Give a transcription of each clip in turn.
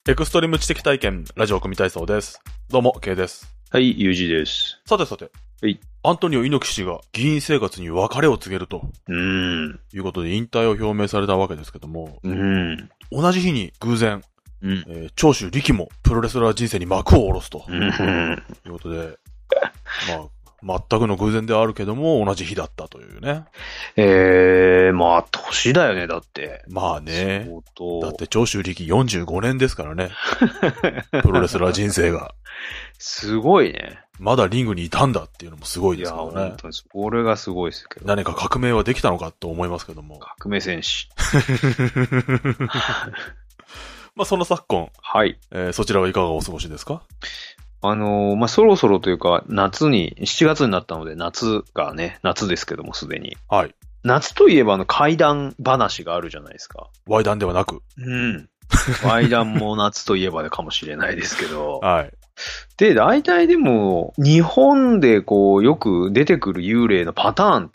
エクストリーム知的体験、ラジオ組体操です。どうも、K です。 はい、ゆうじです。 さてさて。 はい。 アントニオ猪木氏が議員生活に別れを告げると。いうことで引退を表明されたわけですけども。同じ日に偶然、長州力もプロレスラー人生に幕を下ろすと。いうことで、まあ、全くの偶然ではあるけども、同じ日だったというね。 まあ、年だよね、だって。 まあね。だって長州力45年ですからね。プロレスラー人生が。 すごいね。 まだリングにいたんだっていうのもすごいですからね。 いや、本当にこれがすごいですけど。 何か革命はできたのかと思いますけども。 革命戦士。 まあ、その昨今。 はい。 そちらはいかがお過ごしですか？ そろそろというか、7月になったので、夏ですけども、すでに。 はい。 夏といえば怪談話があるじゃないですか。 ワイダンではなく。 ワイダンも夏といえばかもしれないですけど。 はい。 で、大体でも、日本でよく出てくる幽霊のパターンって、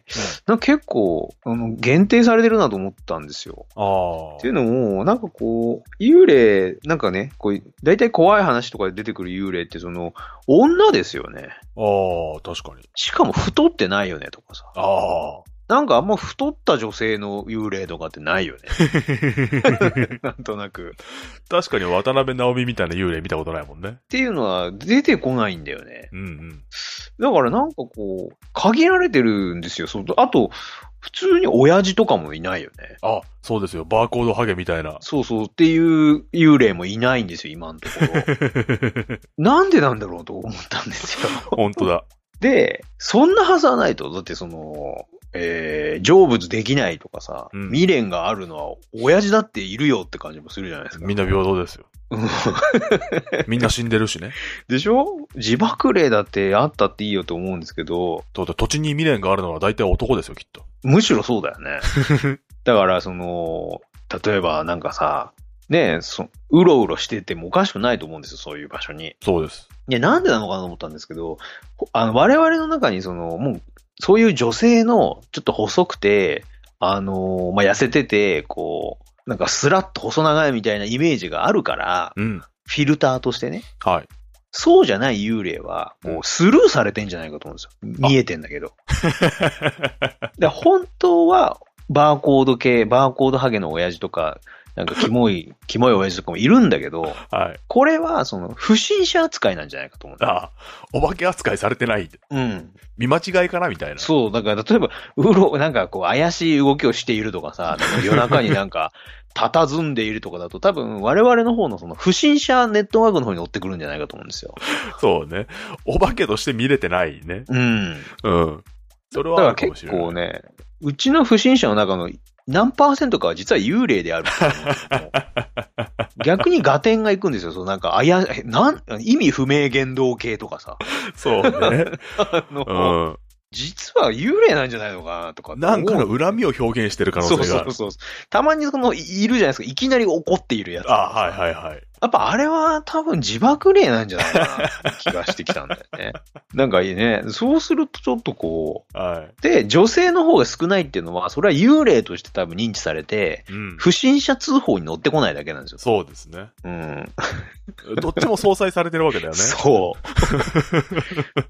結構、限定されてるなと思ったんですよ。っていうのも、幽霊、大体怖い話とかで出てくる幽霊って女ですよね。 確かに。 しかも太ってないよねとかさ。あんま太った女性の幽霊とかってないよね。なんとなく。 確かに渡辺直美みたいな幽霊見たことないもんね。 っていうのは出てこないんだよね。だから限られてるんですよ。あと、普通に親父とかもいないよね。 そうですよ。バーコードハゲみたいな。 そうっていう幽霊もいないんですよ、今のところ。なんでなんだろうと思ったんですよ。 本当だ。 で、そんなはずはないと。だって成仏できないとかさ、未練があるのは親父だっているよって感じもするじゃないですか。 みんな平等ですよ。みんな死んでるしね。 でしょ？自爆霊だってあったっていいよと思うんですけど。 土地に未練があるのは大体男ですよ、きっと。 むしろそうだよね。だから例えばうろうろしててもおかしくないと思うんですよ、そういう場所に。 そうです。 いや、なんでなのかなと思ったんですけど、我々の中にもう、そういう女性の、ちょっと細くて、痩せてて、スラッと細長いみたいなイメージがあるから、フィルターとしてね。 はい。 そうじゃない幽霊は、もうスルーされてんじゃないかと思うんですよ。見えてんだけど。で本当は、バーコードハゲの親父とか、キモい親父とかもいるんだけど、 はい。 これは、不審者扱いなんじゃないかと思うんだ。 お化け扱いされてない。見間違いかなみたいな。 そう、だから例えば、怪しい動きをしているとかさ、夜中に佇んでいるとかだと、多分我々の方の不審者ネットワークの方に乗ってくるんじゃないかと思うんですよ。 そうね。お化けとして見れてないね。それはあるかもしれない。だから結構ね、うちの不審者の中の何%かは実は幽霊である。逆に合点がいくんですよ。意味不明言動系とかさ。 そうね。 実は幽霊なんじゃないのかなとか。 なんかの恨みを表現してる可能性がある。 そう。たまにいるじゃないですか。いきなり怒っているやつ。 はい。 やっぱあれは多分自爆霊なんじゃないかなって気がしてきたんだよね。いいね。そうするとちょっとで、女性の方が少ないっていうのは、それは幽霊として多分認知されて、不審者通報に乗ってこないだけなんですよ。 そうですね。どっちも相殺されてるわけだよね。 そう。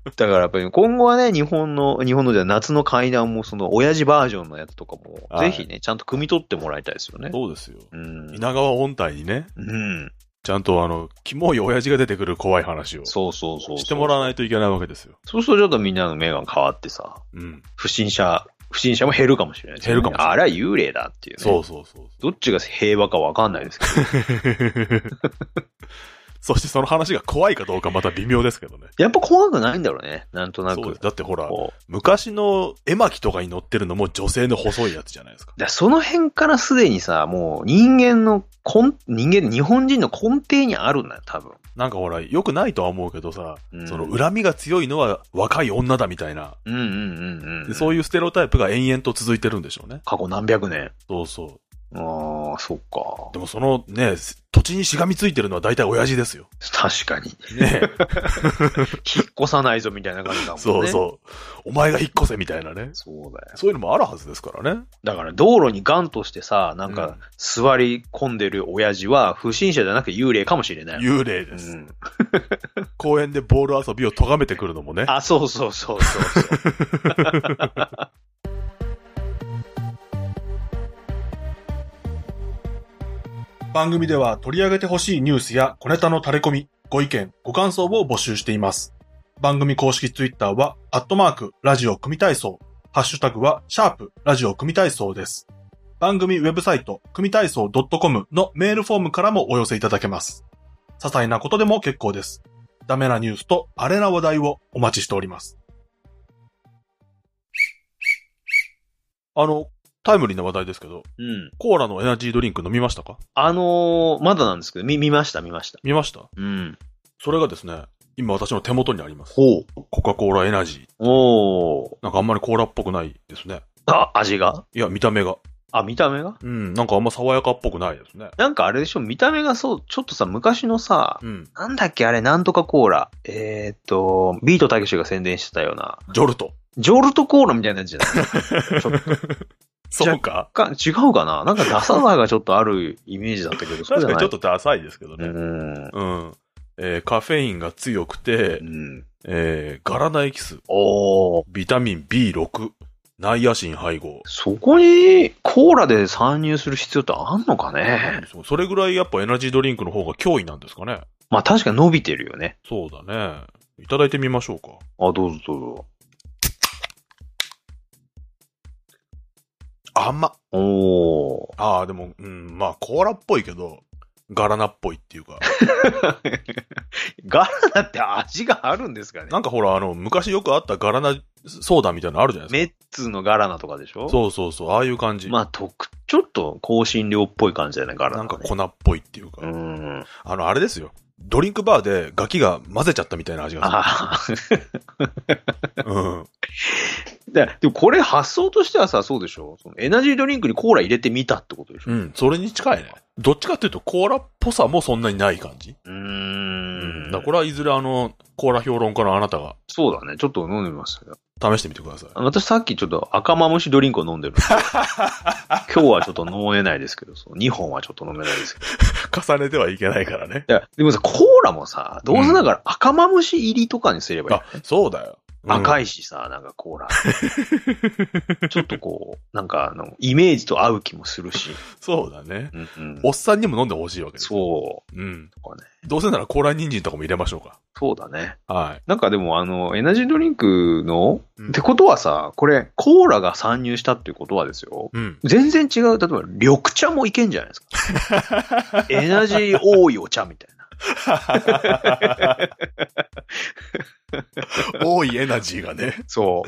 だからやっぱり今後はね、日本のじゃ夏の怪談も親父バージョンのやつとかも、ぜひね、ちゃんと汲み取ってもらいたいですよね。 そうですよ。稲川音体にね。ちゃんとキモい親父が出てくる怖い話を。そう。してもらわないといけないわけですよ。 そうするとちょっとみんなの目が変わってさ。不審者も減るかもしれないですね。 減るかもしれない。 あれは幽霊だっていうね。 そう。 どっちが平和かわかんないですけど。 そしてその話が怖いかどうかまた微妙ですけどね。 やっぱ怖くないんだろうね。なんとなく。 そうです。だってほら、昔の絵巻とかに載ってるのも女性の細いやつじゃないですか。 その辺からすでにさ、もう日本人の根底にあるんだよ、多分。 ほら、良くないとは思うけどさ、恨みが強いのは若い女だみたいな。そういうステレオタイプが延々と続いてるんでしょうね。 過去何百年。 そう。 ああ、そっか。 でもそのね、土地にしがみついてるのは大体親父ですよ。 確かに。 ね引っ越さないぞみたいな感じだもんね。 そうそう。お前が引っ越せみたいなね。 そうだよ。 そういうのもあるはずですからね。 だから道路にガンとしてさ、なんか座り込んでる親父は不審者じゃなくて幽霊かもしれない。 幽霊です。公園でボール遊びを咎めてくるのもね。 あ、そうそうそうそう。 番組では取り上げてほしいニュースや小ネタの垂れ込み、ご意見、ご感想を募集しています。番組公式ツイッターは、ラジオ組体操。ハッシュタグは、ラジオ組体操です。番組ウェブサイト、組体操 .com のメールフォームからもお寄せいただけます。些細なことでも結構です。ダメなニュースとアレな話題をお待ちしております。タイムリーな話題ですけど、コーラのエナジードリンク飲みましたか？ まだなんですけど、見ました。 見ました？ うん。 それがですね、今私の手元にあります。 ほう。 コカ・コーラエナジー。 おー。 なんかあんまりコーラっぽくないですね。 あ、味が？ いや、見た目が。 あ、見た目が？ なんかあんま爽やかっぽくないですね。 なんかあれでしょ、見た目がそう、ちょっとさ、昔のさ、なんだっけあれ、なんとかコーラ。ビートたけしが宣伝してたような。 ジョルトコーラみたいなやつじゃないちょっと。 そうか違うかななんかダサさがちょっとあるイメージだったけど、 確かにちょっとダサいですけどね。カフェインが強くて、ガラナエキス。ビタミン B6。ナイアシン配合。 そこにコーラで参入する必要ってあんのかね？ それぐらいやっぱエナジードリンクの方が脅威なんですかね。 まあ確かに伸びてるよね。 そうだね。いただいてみましょうか。 あ、どうぞどうぞ。 甘っ。でも、まあ、コーラっぽいけど、ガラナっぽいっていうか。 ガラナって味があるんですかね？ なんかほら、昔よくあったガラナソーダみたいなのあるじゃないですか。 メッツのガラナとかでしょ？ そうそうそう、ああいう感じ。 まあ、ちょっと香辛料っぽい感じだよね、ガラナ、ね。 なんか粉っぽいっていうか。あれですよ。ドリンクバーでガキが混ぜちゃったみたいな味がする。 でもこれ発想としてはさ、そうでしょ？そのエナジードリンクにコーラ入れてみたってことでしょ？ それに近いね。どっちかっていうとコーラっぽさもそんなにない感じ。これはいずれコーラ評論家のあなたが。 そうだね。ちょっと飲んでみますよ。 試してみてください。 私さっきちょっと赤マムシドリンクを飲んでるんで。今日はちょっと飲めないですけど、2本はちょっと飲めないですけど。重ねてはいけないからね。 いや、でもさ、コーラもさ、どうせだから赤マムシ入りとかにすればいい、ね。 そうだよ。 赤いしさ、なんかコーラ。ちょっとこう、なんかイメージと合う気もするし。 そうだね。おっさんにも飲んでほしいわけです。 そう。 とかね。どうせならコーラ人参とかも入れましょうか。 そうだね。 はい。 なんかでもエナジードリンクの、ってことはさ、これ、コーラが参入したっていうことはですよ。全然違う。例えば、緑茶もいけんじゃないですか。エナジー多いお茶みたいな。 多いエナジーがね。 そう。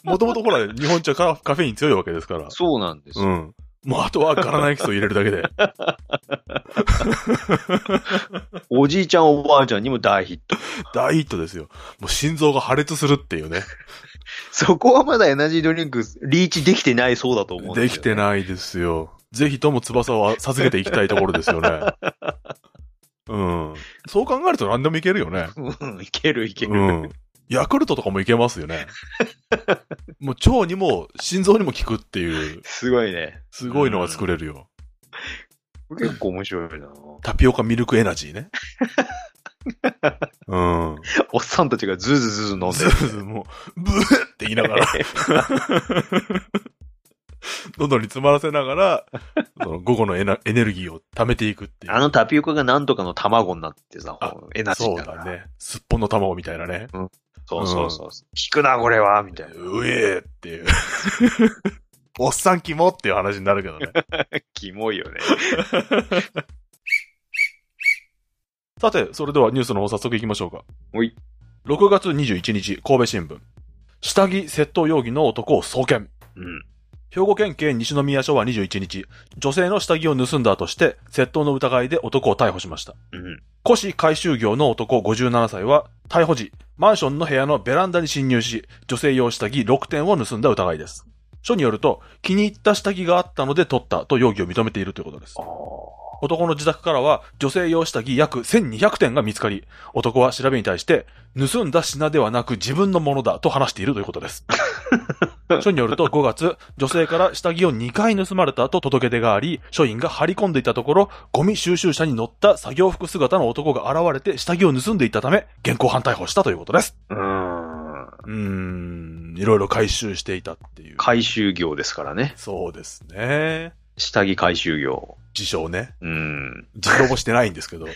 もともとほら、日本茶カフェイン強いわけですから。 そうなんですよ。 もうあとはガラナエキスを入れるだけで。 おじいちゃんおばあちゃんにも大ヒット。 大ヒットですよ。もう心臓が破裂するっていうね。 そこはまだエナジードリンクリーチできてないそうだと思うんですよ、ね。 できてないですよ。ぜひとも翼を授けていきたいところですよね。そう考えると何でもいけるよね。 いける。 ヤクルトとかもいけますよね。もう腸にも心臓にも効くっていう。 すごいね。 すごいのが作れるよ。 結構面白いな。 タピオカミルクエナジーね。 おっさんたちがズーズー飲んでる。 ズーズーもう、ブーって言いながら。喉に詰まらせながら、午後のエネルギーを貯めていくっていう。 タピオカがなんとかの卵になってさ、エナジーだから。 そうだね。すっぽんの卵みたいなね。 そう。効くな、これは、みたいな。 うえーっていう。おっさんキモっていう話になるけどね。 キモいよね。 さて、それではニュースの方早速行きましょうか。6月21日、神戸新聞。下着窃盗容疑の男を送検。兵庫県警西宮署は21日、女性の下着を盗んだとして、窃盗の疑いで男を逮捕しました。古紙回収業の男57歳は、逮捕時、マンションの部屋のベランダに侵入し、女性用下着6点を盗んだ疑いです。 書によると、気に入った下着があったので取ったと容疑を認めているということです。男の自宅からは女性用下着約1200点が見つかり、男は調べに対して、盗んだ品ではなく自分のものだと話しているということです。書によると5月、女性から下着を2回盗まれたと届け出があり、署員が張り込んでいたところ、ゴミ収集車に乗った作業服姿の男が現れて下着を盗んでいたため、現行犯逮捕したということです。いろいろ回収していたっていう。 回収業ですからね。 そうですね。 下着回収業。 自称ね。自称もしてないんですけど。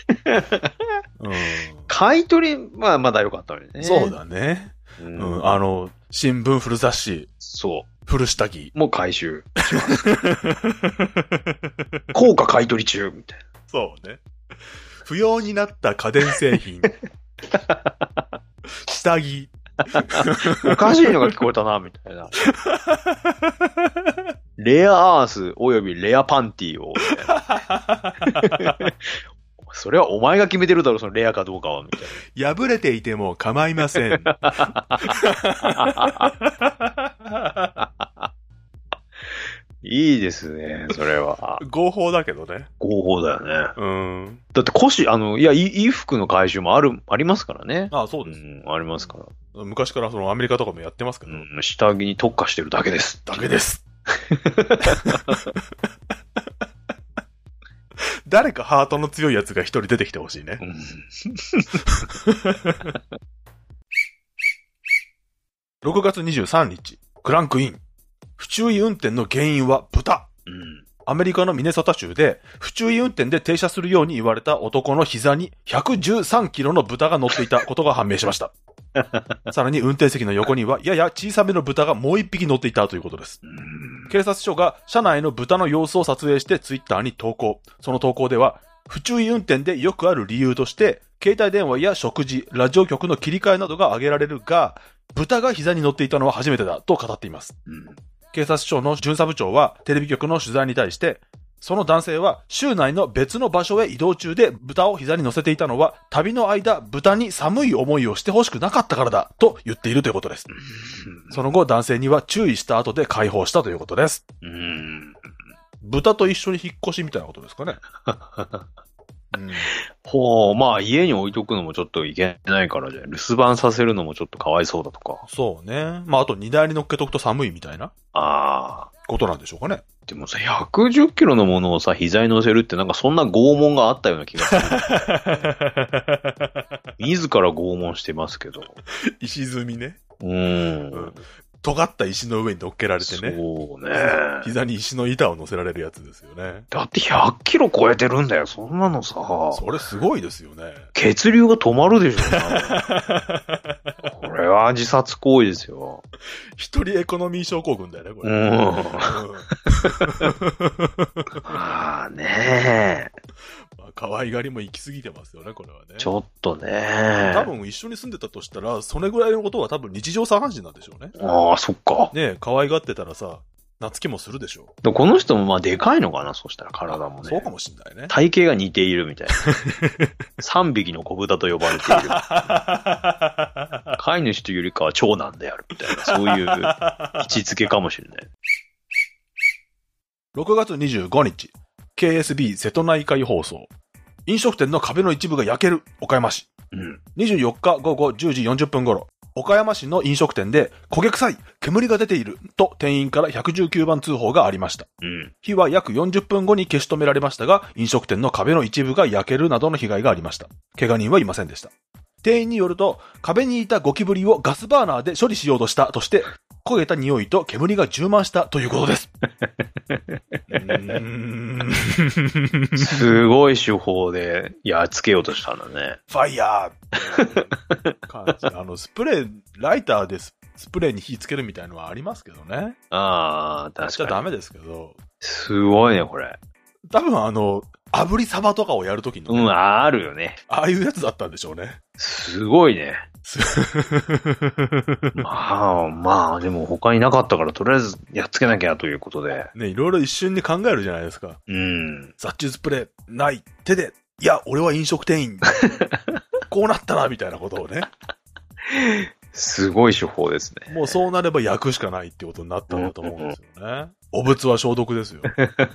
買い取りはまだ良かったのにね。 そうだね。新聞古雑誌。 そう。 古下着。 もう回収。高価買い取り中、みたいな。 そうね。不要になった家電製品。下着。 おかしいのが聞こえたな、みたいな。レアアースおよびレアパンティを、みたいな。それはお前が決めてるだろ、そのレアかどうかは、みたいな。破れていても構いません。 いいですね、それは。 合法だけどね。 合法だよね。だって衣服の回収もありますからね。 ああ、そうです。 ありますから。 昔からアメリカとかもやってますけど。 下着に特化してるだけです。 だけです。誰かハートの強いやつが一人出てきてほしいね。6月23日、クランクイン。不注意運転の原因は豚。アメリカのミネソタ州で不注意運転で停車するように言われた男の膝に113キロの豚が乗っていたことが判明しました。さらに運転席の横にはやや小さめの豚がもう一匹乗っていたということです。警察署が車内の豚の様子を撮影してツイッターに投稿。その投稿では、不注意運転でよくある理由として、携帯電話や食事、ラジオ局の切り替えなどが挙げられるが、豚が膝に乗っていたのは初めてだと語っています。警察署の巡査部長はテレビ局の取材に対して、その男性は州内の別の場所へ移動中で豚を膝に乗せていたのは旅の間豚に寒い思いをしてほしくなかったからだと言っているということです。その後男性には注意した後で解放したということです。豚と一緒に引っ越しみたいなことですかね。 まあ家に置いとくのもちょっといけないからじゃ、留守番させるのもちょっとかわいそうだとか。 そうね。まああと荷台に乗っけとくと寒いみたいな。ことなんでしょうかね。 でもさ、110キロのものをさ、膝に乗せるってなんかそんな拷問があったような気がする。自ら拷問してますけど。 石積みね。尖った石の上に乗っけられてね。 そうね。 膝に石の板を乗せられるやつですよね。 だって100キロ超えてるんだよ、そんなのさ。 それすごいですよね。 血流が止まるでしょ。これは自殺行為ですよ。 一人エコノミー症候群だよね、これ。 まあね。 可愛がりも行き過ぎてますよね、これはね。 ちょっとね。 多分一緒に住んでたとしたら、それぐらいのことは多分日常茶飯事なんでしょうね。 そっか。 ね、可愛がってたらさ、懐きもするでしょう。この人もまあでかいのかな、そしたら体もね。 そうかもしんないね。 体型が似ているみたいな。3匹の子豚と呼ばれている。飼い主というよりかは長男であるみたいな、そういう位置づけかもしれない。 6月25日、KSB 瀬戸内海放送。飲食店の壁の一部が焼ける、岡山市。24日午後10時40分頃、岡山市の飲食店で焦げ臭い、煙が出ていると店員から119番通報がありました。火は約40分後に消し止められましたが、飲食店の壁の一部が焼けるなどの被害がありました。怪我人はいませんでした。店員によると、壁にいたゴキブリをガスバーナーで処理しようとしたとして、焦げた匂いと煙が充満したということです。 すごい手法でやっつけようとしたんだね。 ファイヤースプレー、ライターでスプレーに火つけるみたいのはありますけどね。 確かに。 しちゃダメですけど。 すごいね、これ。 多分炙りサバとかをやるときの、 ね。あるよね。 ああいうやつだったんでしょうね。 すごいね。まあ、でも他になかったから、とりあえずやっつけなきゃということで。 ね、いろいろ一瞬に考えるじゃないですか。殺虫スプレー、ない、手で、いや、俺は飲食店員。こうなったな、みたいなことをね。 すごい手法ですね。 もうそうなれば焼くしかないってことになったんだと思うんですよね。お仏は消毒ですよ。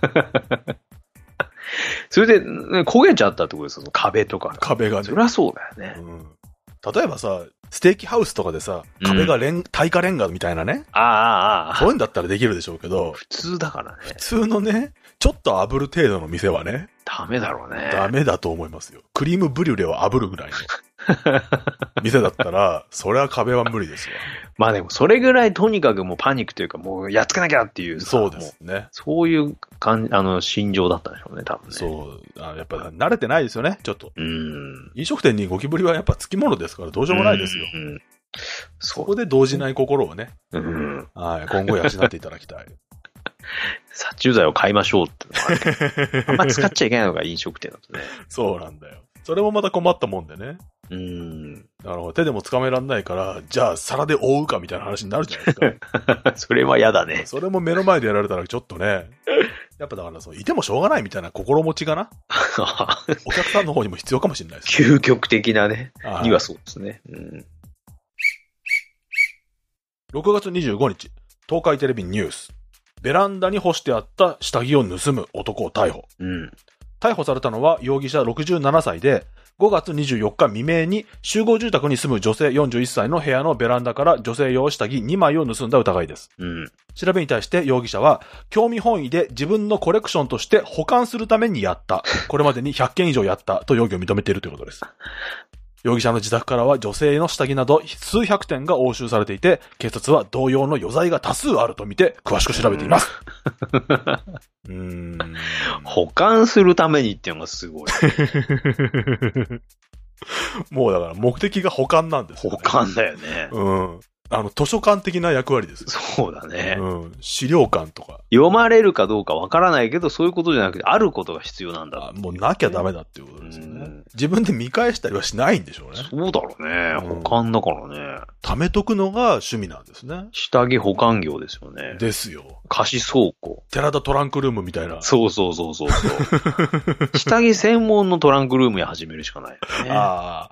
それで、焦げちゃったってことですよ、壁とか。 壁がね。 そりゃそうだよね。 例えばさ、ステーキハウスとかでさ、壁が耐火レンガみたいなね。そういうんだったらできるでしょうけど。 普通だからね。 普通のね、ちょっと炙る程度の店はね。 ダメだろうね。 ダメだと思いますよ。クリームブリュレを炙るぐらいの店だったら、それは壁は無理ですよ。 まあでもそれぐらいとにかくもうパニックというかもうやっつけなきゃっていう。 そうですね。 そういう心情だったんでしょうね、多分ね。 そう。やっぱ慣れてないですよね、ちょっと。飲食店にゴキブリはやっぱつきものですからどうしようもないですよ。そこで動じない心をね。はい、今後養っていただきたい。 殺虫剤を買いましょうってのが、ね、あんま使っちゃいけないのが飲食店だとね。 そうなんだよ。それもまた困ったもんでね。なるほど。手でも掴めらんないから、じゃあ皿で覆うかみたいな話になるじゃないですか。 それは嫌だね。 それも目の前でやられたらちょっとね。やっぱだからいてもしょうがないみたいな心持ちがな。お客さんの方にも必要かもしれないです、 ね。究極的なね。にはそうですね。 6月25日、東海テレビニュース。ベランダに干してあった下着を盗む男を逮捕。逮捕されたのは容疑者67歳で、5月24日未明に集合住宅に住む女性41歳の部屋のベランダから女性用下着2枚を盗んだ疑いです。調べに対して容疑者は、興味本位で自分のコレクションとして保管するためにやった。これまでに100件以上やったと容疑を認めているということです。容疑者の自宅からは女性の下着など数百点が押収されていて、警察は同様の余罪が多数あるとみて詳しく調べています。 保管するためにっていうのがすごい。 もうだから目的が保管なんですよ、 ね。保管だよね。 図書館的な役割ですよ。 そうだね。 資料館とか。 読まれるかどうかわからないけど、そういうことじゃなくて、あることが必要なんだ。 もうなきゃダメだっていうことですよね。自分で見返したりはしないんでしょうね。 そうだろうね。保管だからね。 貯めとくのが趣味なんですね。 下着保管業ですよね。 ですよ。 貸し倉庫。 寺田トランクルームみたいな。 そう。下着専門のトランクルームに始めるしかないよね。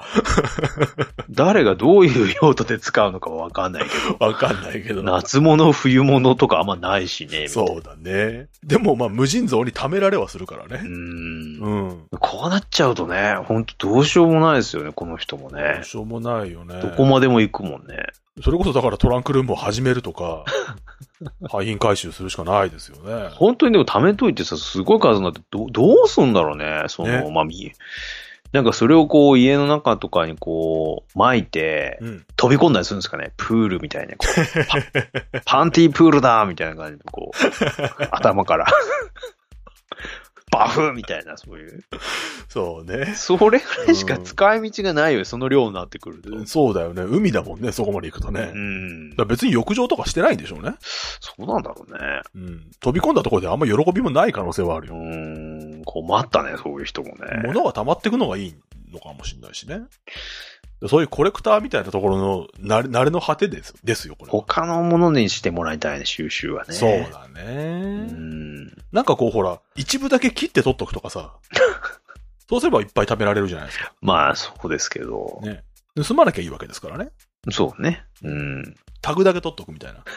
誰がどういう用途で使うのかわかんないけど。夏物、冬物とかあんまないしね。 そうだね。でも無尽蔵に貯められはするからね。 こうなっちゃうとね、ほんとどうしようもないですよね、この人もね。 どうしようもないよね。 どこまでも行くもんね。 それこそだからトランクルームを始めるとか、廃品回収するしかないですよね。 本当にでも貯めといてさ、すごい数になってどうすんだろうね。なんかそれを家の中とかに巻いて、飛び込んだりするんですかね。プールみたいな。パンティープールだみたいな感じで頭から。バフみたいな、そういう。 そうね。 それぐらいしか使い道がないよ、その量になってくると。 そうだよね。海だもんね、そこまで行くとね。別に浴場とかしてないんでしょうね。 そうなんだろうね。 飛び込んだところであんま喜びもない可能性はあるよ。 困ったね、そういう人もね。 物が溜まってくのがいいのかもしれないしね。そういうコレクターみたいなところの慣れの果てですよ、これ。 他のものにしてもらいたいね、収集はね。 そうだね。なんかほら、一部だけ切って取っとくとかさ。そうすればいっぱい食べられるじゃないですか。 まあ、そうですけど。 ね。盗まなきゃいいわけですからね。 そうね。 タグだけ取っとくみたいな。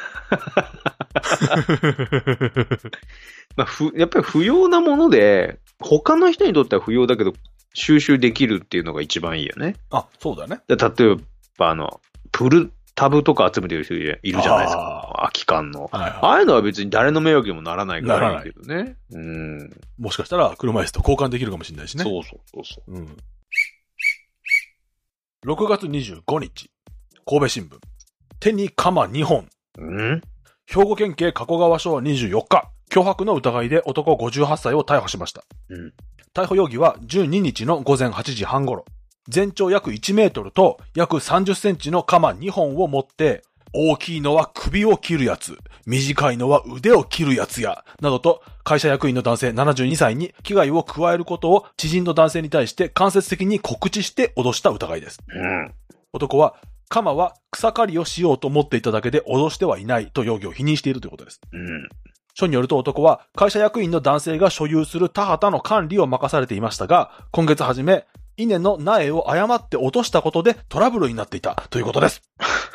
やっぱり不要なもので、他の人にとっては不要だけど、収集できるっていうのが一番いいよね。 そうだね。 例えば、プルタブとか集めてる人いるじゃないですか。空き缶の。ああいうのは別に誰の迷惑にもならないからいいけどね。 もしかしたら車椅子と交換できるかもしれないしね。 そう。 6月25日、神戸新聞。手に鎌2本。兵庫県警加古川署は24日、脅迫の疑いで男58歳を逮捕しました。逮捕容疑は12日の午前8時半頃、全長約1メートルと約30センチの鎌2本を持って、大きいのは首を切るやつ、短いのは腕を切るやつや、などと会社役員の男性72歳に危害を加えることを知人の男性に対して間接的に告知して脅した疑いです。男は、鎌は草刈りをしようと思っていただけで脅してはいないと容疑を否認しているということです。署によると男は会社役員の男性が所有する田畑の管理を任されていましたが、今月初め、 稲の苗を誤って落としたことでトラブルになっていたということです。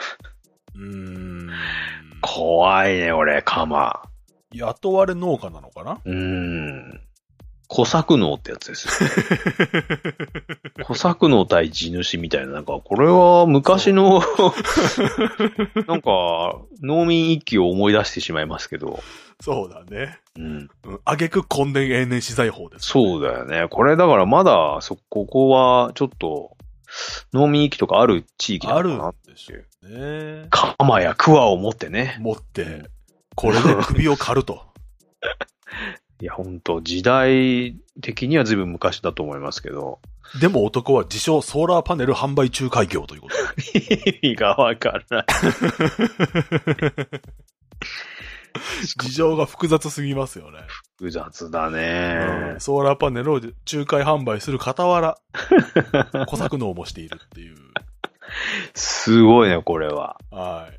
怖いね、俺、カマ。 雇われ農家なのかな？ 小作農ってやつですよ、ね。小作農対地主みたいな、なんか、これは昔の、なんか、農民一揆を思い出してしまいますけど。 そうだね。挙句根田永年資材法です、 ね。そうだよね。これだからまだ、ここは、ちょっと、農民一揆とかある地域なのかなっていう。ね。鎌や桑を持ってね。 持って、これで首を刈ると。 いや、ほんと、時代的には随分昔だと思いますけど。 でも男は自称ソーラーパネル販売仲介業ということで。意味がわからない。 事情が複雑すぎますよね。 複雑だね、 ソーラーパネルを仲介販売する傍ら、小作農もしているっていう。 すごいね、これは。 はい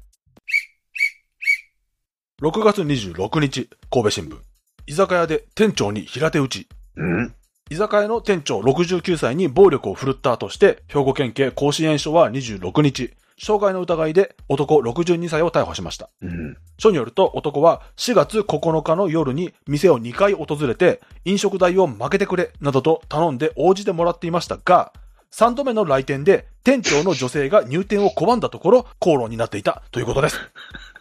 。6月26日、神戸新聞。居酒屋で店長に平手打ち。居酒屋の店長69歳に暴力を振るったとして、兵庫県警甲子園署は26日、傷害の疑いで男62歳を逮捕しました。署によると男は4月9日の夜に店を2回訪れて、飲食代を負けてくれなどと頼んで応じてもらっていましたが、3度目の来店で店長の女性が入店を拒んだところ、口論になっていたということです。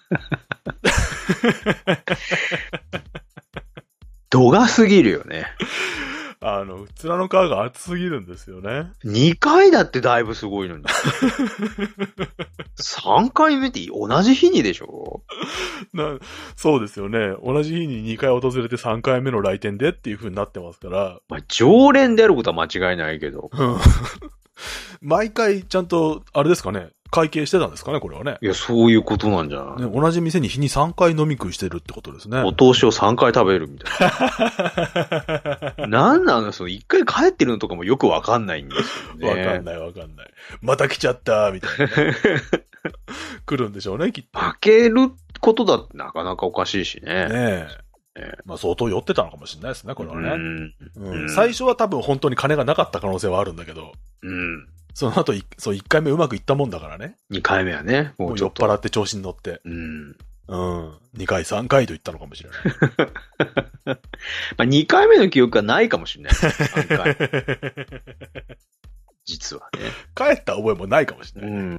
度が過ぎるよね。 面の皮が厚すぎるんですよね。 2回だってだいぶすごいのに。3回目って同じ日にでしょ？ そうですよね。同じ日に2回訪れて3回目の来店でっていう風になってますから。 まあ、常連であることは間違いないけど。 毎回ちゃんと、あれですかね。会計してたんですかね、これはね。 いや、そういうことなんじゃない？ ね、同じ店に日に3回飲み食いしてるってことですね。 お通しを3回食べるみたいな。なんなの？その1回帰ってるのとかもよくわかんないんですよね。 わかんない。また来ちゃった、みたいな、ね。来るんでしょうね、きっと。 開けることだってなかなかおかしいしね。 ねえ。まあ相当酔ってたのかもしれないですね、これはね。最初は多分本当に金がなかった可能性はあるんだけど。その後、1回目うまくいったもんだからね。 2回目はね。 もう酔っ払って調子に乗って。2回、3回と言ったのかもしれない。 まあ2回目の記憶はないかもしれない。3回。実はね。 帰った覚えもないかもしれない。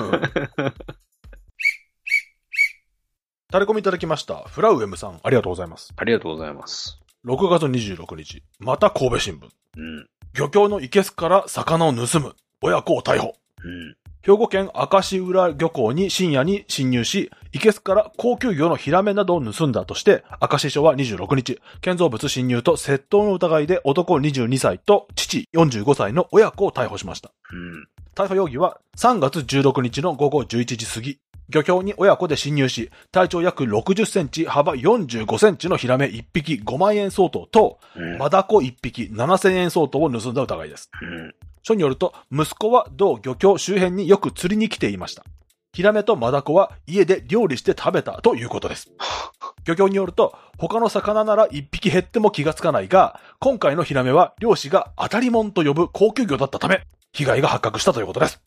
タレコミいただきました。フラウエムさん、ありがとうございます。 ありがとうございます。 6月26日、また神戸新聞。漁協の生けすから魚を盗む。親子を逮捕。兵庫県明石浦漁港に深夜に侵入し、生けすから高級魚のヒラメなどを盗んだとして、明石署は26日、建造物侵入と窃盗の疑いで男22歳と父45歳の親子を逮捕しました。逮捕容疑は3月16日の午後11時過ぎ、漁協に親子で侵入し、体長約60センチ、幅45センチのヒラメ1匹5万円相当と、マダコ1匹7000円相当を盗んだ疑いです。署によると、息子は同漁協周辺によく釣りに来ていました。ヒラメとマダコは家で料理して食べたということです。漁協によると、他の魚なら1匹減っても気がつかないが、今回のヒラメは漁師が当たりもんと呼ぶ高級魚だったため、被害が発覚したということです。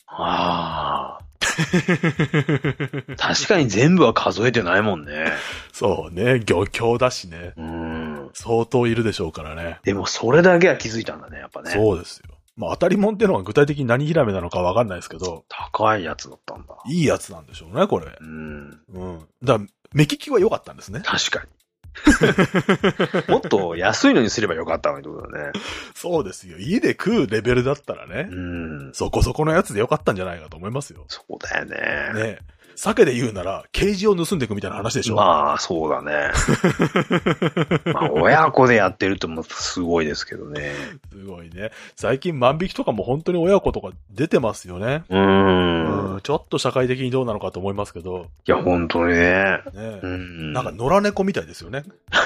確かに全部は数えてないもんね。 そうね、漁協だしね。相当いるでしょうからね。 でもそれだけは気づいたんだね、やっぱね。 そうですよ。まあ当たりもんってのは具体的に何ヒラメなのかわかんないですけど。 高いやつだったんだ。 いいやつなんでしょうね、これ。だから、目利きは良かったんですね。 確かに。もっと安いのにすればよかったのにってことだね。 そうですよ。家で食うレベルだったらね。そこそこのやつでよかったんじゃないかと思いますよ。 そうだよね。 ね。鮭で言うなら、ケージを盗んでいくみたいな話でしょ。 まあ、そうだね。まあ、親子でやってるってもすごいですけどね。 すごいね。最近万引きとかも本当に親子とか出てますよね。ちょっと社会的にどうなのかと思いますけど。 いや、本当にね。 なんか野良猫みたいですよね。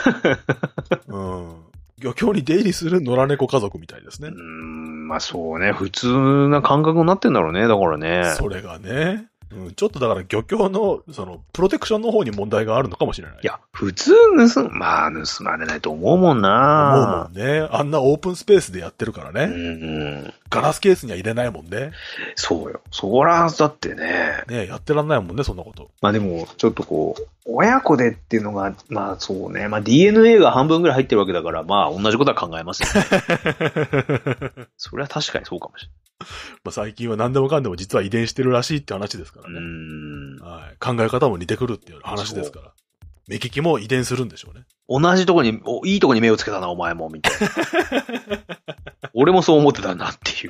漁協に出入りする野良猫家族みたいですね。 まあそうね。普通な感覚になってんだろうね。だからね。 それがね。 うん、ちょっとだから漁協の、プロテクションの方に問題があるのかもしれない。 いや、普通盗まれないと思うもんな。 思うもんね。あんなオープンスペースでやってるからね。ガラスケースには入れないもんね。 そうよ。そら、だってね。 ね、やってらんないもんね、そんなこと。 まあでも、ちょっとこう、親子でっていうのが、まあそうね。まあ DNA が半分ぐらい入ってるわけだから、まあ同じことは考えますよね。それは確かにそうかもしれない。 まあ最近は何でもかんでも実は遺伝してるらしいって話ですからね。はい。考え方も似てくるっていう話ですから。目利きも遺伝するんでしょうね。 同じとこに、いいとこに目をつけたな、お前も、みたいな。俺もそう思ってたなっていう。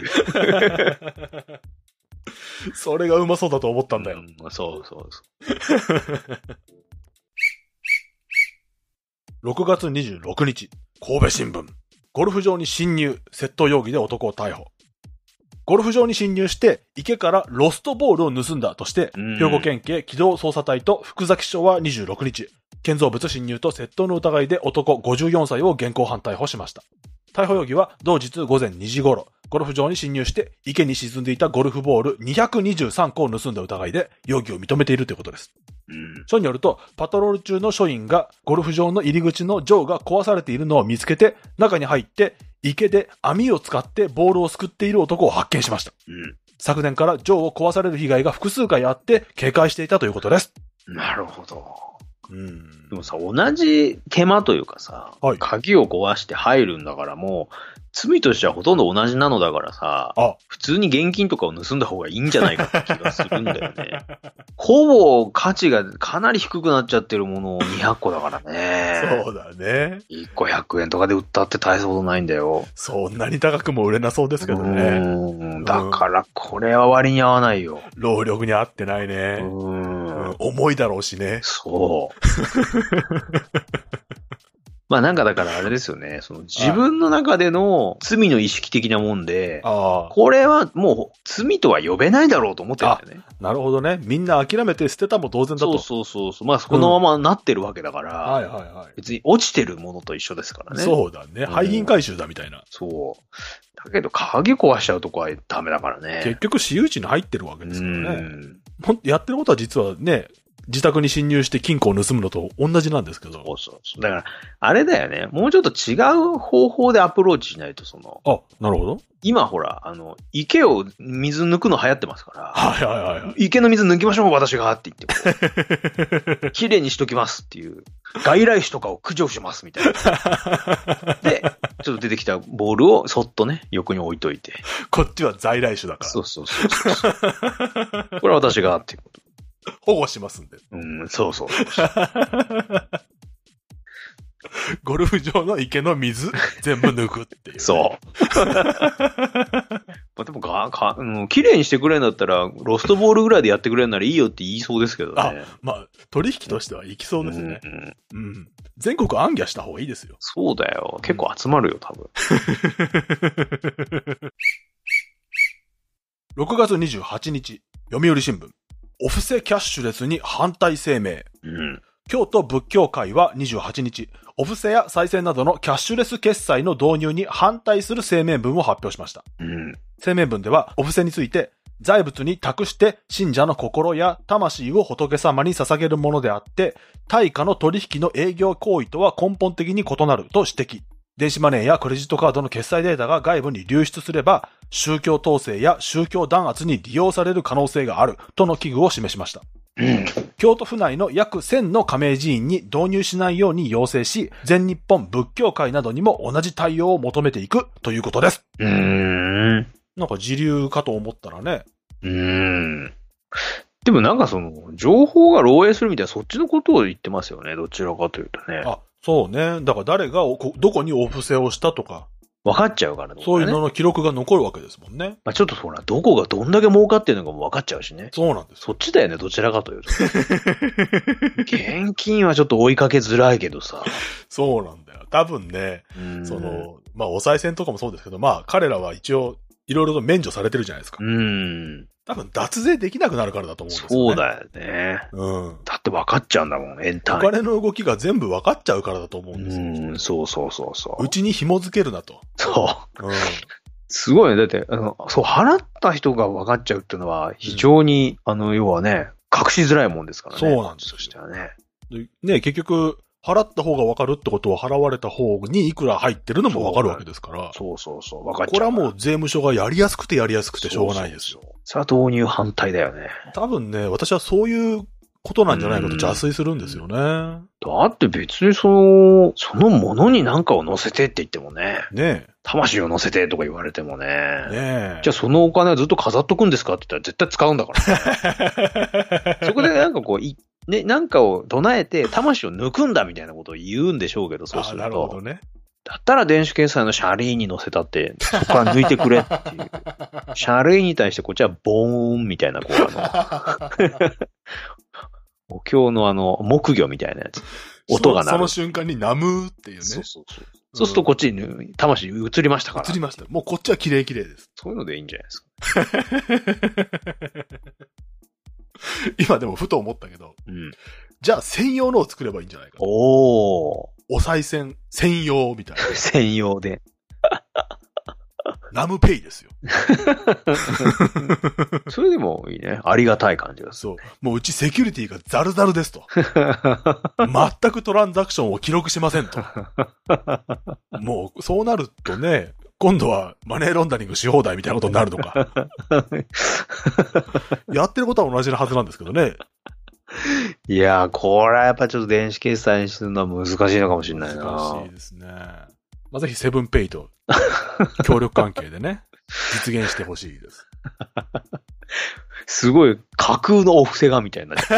それがうまそうだと思ったんだよ。 そう。 6月26日、神戸新聞。ゴルフ場に侵入、窃盗容疑で男を逮捕。ゴルフ場に侵入して池からロストボールを盗んだとして、兵庫県警機動捜査隊と福崎署は26日、建造物侵入と窃盗の疑いで男54歳を現行犯逮捕しました。逮捕容疑は同日午前2時頃、ゴルフ場に侵入して池に沈んでいたゴルフボール223個を盗んだ疑いで容疑を認めているということです。署によると、パトロール中の署員がゴルフ場の入り口の錠が壊されているのを見つけて、中に入って池で網を使ってボールをすくっている男を発見しました。昨年から錠を壊される被害が複数回あって警戒していたということです。 なるほど。でもさ、同じ手間というかさ、鍵を壊して入るんだからもう、罪としてはほとんど同じなのだからさ、普通に現金とかを盗んだ方がいいんじゃないかって気がするんだよね。ほぼ価値がかなり低くなっちゃってるものを200個だからね。 そうだね。 1個100円とかで売ったって大したことないんだよ。 そんなに高くも売れなそうですけどね。 だからこれは割に合わないよ。 労力に合ってないね。重いだろうしね。 そう。まあなんかだからあれですよね。自分の中での罪の意識的なもんで、これはもう罪とは呼べないだろうと思ってるんだよね。 なるほどね。みんな諦めて捨てたも同然だと。 そう。まあこのままなってるわけだから、別に落ちてるものと一緒ですからね。 そうだね。廃品回収だみたいな。 そう。だけど鍵壊しちゃうとこはダメだからね。 結局私有地に入ってるわけですからね。やってることは実はね、自宅に侵入して金庫を盗むのと同じなんですけど。 そう。だから、あれだよね。もうちょっと違う方法でアプローチしないと、 なるほど。 今ほら、池を水抜くの流行ってますから。池の水抜きましょう、私がって言っても。綺麗にしときますっていう。外来種とかを駆除します、みたいな。で、ちょっと出てきたボールをそっとね、横に置いといて。 こっちは在来種だから。 そう。これは私がっていうこと。 保護しますんで。 そう。 ゴルフ場の池の水、全部抜くっていう、ね。 そう。まあ、でも綺麗にしてくれんだったら、ロストボールぐらいでやってくれんならいいよって言いそうですけどね。 まあ、取引としてはいきそうですね。全国暗記した方がいいですよ。 そうだよ。結構集まるよ、多分。 6月28日、読売新聞。お布施キャッシュレスに反対声明。京都仏教会は28日、お布施や再生などのキャッシュレス決済の導入に反対する声明文を発表しました。声明文では、お布施について、財物に託して信者の心や魂を仏様に捧げるものであって、対価の取引の営業行為とは根本的に異なると指摘。電子マネーやクレジットカードの決済データが外部に流出すれば、宗教統制や宗教弾圧に利用される可能性があるとの危惧を示しました。京都府内の約1000の加盟寺院に導入しないように要請し、全日本仏教会などにも同じ対応を求めていくということです。なんか自流かと思ったらね。 でもなんか情報が漏洩するみたいなそっちのことを言ってますよね。どちらかというとね。 そうね。だから誰がどこにお布施をしたとか。 分かっちゃうからね。 そういうのの記録が残るわけですもんね。 まあちょっとほら、どこがどんだけ儲かってるのかも分かっちゃうしね。 そうなんです。 そっちだよね、どちらかというと。現金はちょっと追いかけづらいけどさ。 そうなんだよ。多分ね、まあお賽銭とかもそうですけど、まあ彼らは一応いろいろと免除されてるじゃないですか。多分脱税できなくなるからだと思うんですよね。 そうだよね。だって分かっちゃうんだもん、円単位。 お金の動きが全部分かっちゃうからだと思うんですよ。 そう。 うちに紐付けるなと。 そう。 すごいね。だって、そう、払った人が分かっちゃうっていうのは、非常に、要はね、隠しづらいもんですからね。 そうなんですよ。 としてはね。 ね、結局、払った方が分かるってことは、払われた方にいくら入ってるのも分かるわけですから。 そうそうそう、分かっちゃう。 これはもう税務署がやりやすくてしょうがないですよ。 それは導入反対だよね。 多分ね、私はそういうことなんじゃないかと邪推するんですよね。だって別にそのものに何かを乗せてって言ってもね。 ねえ。 魂を乗せてとか言われてもね。 ねえ。 じゃあそのお金はずっと飾っとくんですかって言ったら絶対使うんだから。そこでなんかこう、ね、なんかを唱えて魂を抜くんだみたいなことを言うんでしょうけど、そうすると。 なるほどね。 だったら電子決済の謝礼に乗せたって、そこから抜いてくれっていう。謝礼に対してこっちはボーンみたいな、こうお経の木魚みたいなやつ。音が鳴る。 その瞬間にナムーっていうね。 そうそうそう。そうするとこっちに魂移りましたから。 移りました。もうこっちは綺麗です。 そういうのでいいんじゃないですか。 今でもふと思ったけど。 うん。 じゃあ専用のを作ればいいんじゃないか。お賽銭専用みたいな。 専用で。 ナムペイですよ。 それでもいいね。ありがたい感じがする。 そう。もううちセキュリティがザルザルですと。全くトランザクションを記録しませんと。もうそうなるとね、今度はマネーロンダリングし放題みたいなことになるのか。やってることは同じなはずなんですけどね。 いやー、これはやっぱちょっと電子決済にするのは難しいのかもしれないな。 難しいですね。ぜひセブンペイと協力関係でね、実現してほしいです。 すごい架空のお布施がみたいになっちゃう。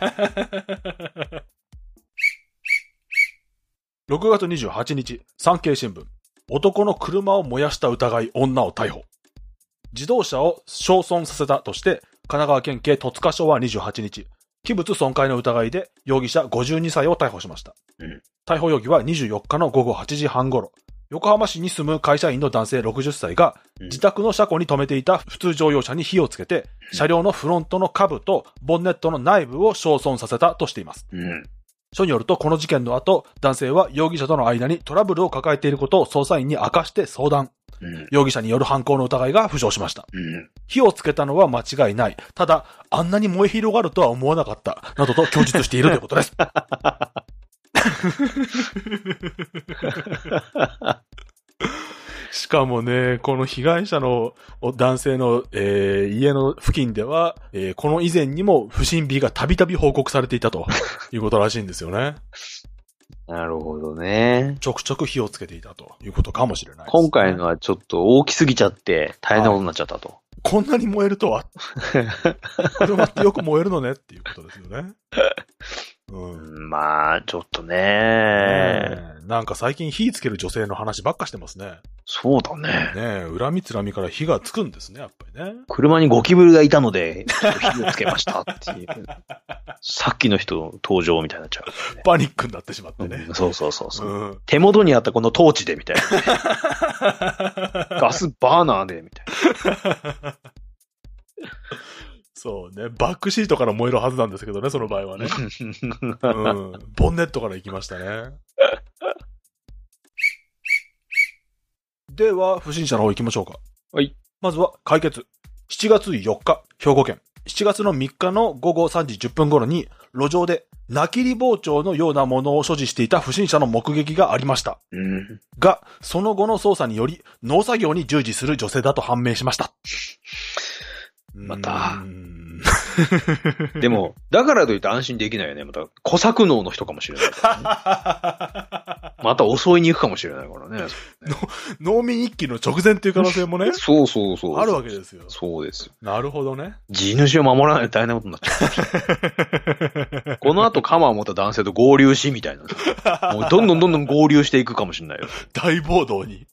6月28日、産経新聞。男の車を燃やした疑い、女を逮捕。自動車を焼損させたとして、神奈川県警戸塚署は28日、器物損壊の疑いで容疑者52歳を逮捕しました。逮捕容疑は24日の午後8時半頃、横浜市に住む会社員の男性60歳が、自宅の車庫に停めていた普通乗用車に火をつけて、車両のフロントの下部とボンネットの内部を焼損させたとしています。署によると、この事件の後、男性は容疑者との間にトラブルを抱えていることを捜査員に明かして相談。容疑者による犯行の疑いが浮上しました。火をつけたのは間違いない。ただ、あんなに燃え広がるとは思わなかった。などと供述しているということです。しかもね、この被害者の男性の、家の付近では、この以前にも不審火がたびたび報告されていたということらしいんですよね。 なるほどね。 ちょくちょく火をつけていたということかもしれないですね。 今回のはちょっと大きすぎちゃって大変なことになっちゃったと。 こんなに燃えるとは。車ってよく燃えるのねっていうことですよね。 まあ、ちょっとね。 なんか最近火つける女性の話ばっかしてますね。 そうだね。 恨みつらみから火がつくんですね、やっぱりね。 車にゴキブリがいたので、火をつけましたっていう。さっきの人登場みたいになっちゃう、 ね。パニックになってしまってね。 そうそう。手元にあったこのトーチでみたいな、ガスバーナーでみたいな。 そうね。バックシートから燃えるはずなんですけどね、その場合はね。ボンネットから行きましたね。では、不審者の方行きましょうか。 はい。 まずは、解決。7月4日、兵庫県。7月の3日の午後3時10分頃に、路上で、菜切り包丁のようなものを所持していた不審者の目撃がありました。が、その後の捜査により、農作業に従事する女性だと判明しました。 また。でも、だからといって安心できないよね。また、小作農の人かもしれない、ね。また襲いに行くかもしれないからね。 農民一揆の直前っていう可能性もね。 そう。 あるわけですよ。 そうですよ。 なるほどね。 地主を守らないと大変なことになっちゃう。この後、鎌を持った男性と合流し、みたいな。もうどんどん合流していくかもしれないよ。 大暴動に。